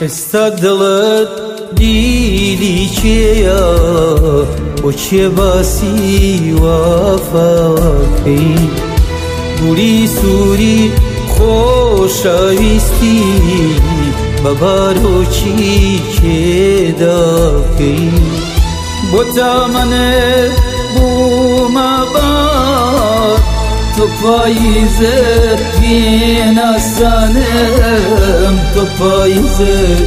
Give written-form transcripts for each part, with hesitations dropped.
ئێستا دڵت دیلی کێیە بۆ کێ باسی وافاکەی دووری سووری خۆشەویستی بە بارۆکی کێداکەی بۆ تامەنت بوومە بار تۆ پاییزت پێناسانم تۆ پاییزت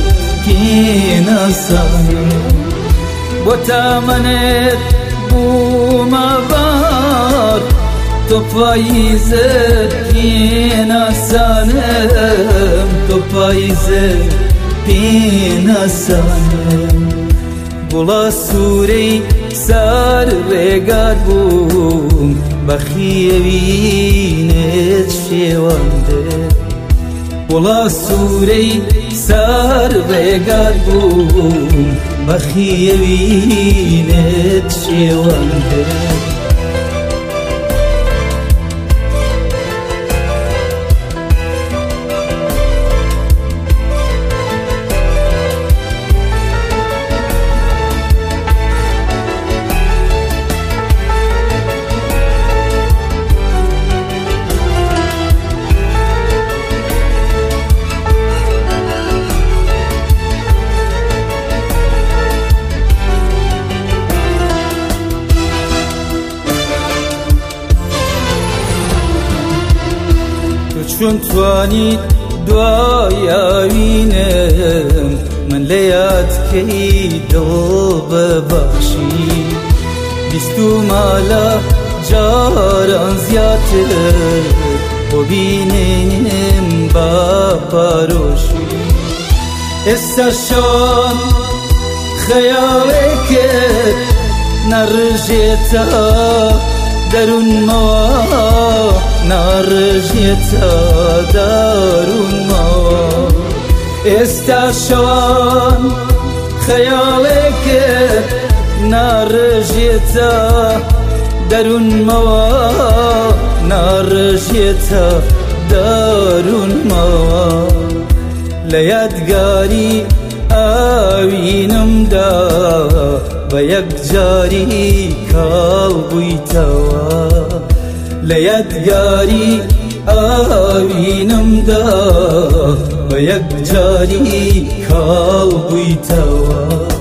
پێناسانم بۆ تامەنت بوومە بار تۆ پاییزت پێناسانم تۆ پاییزت پێناسانم گوڵا سوورەی سار ڕێگات بووم بەخیەوینت شێواندت گوڵا سوورەی سار ڕێگات بووم بەخیەوینت شێواندت چۆن توانیت دوایاوینم من لە یادکەی دڵ ببەخشی بیستومالە جاران زیاتر بۆ بینێنم با پارۆشی ئێستا شەوان خەیاڵێکت نەڕژێتە دەروونمەوە ناڕژێتە دەروونمەوە ئێستا شەوان خەیاڵێکت ناڕژێتە دەروونمەوە ناڕژێتە دەروونمەوە لە یادگاری ئاوینمدا بە یەکجاری کاڵ بوویتەوە لە یادگاری ئاوینمدا بە یەکجاری کاڵ بوویتەوە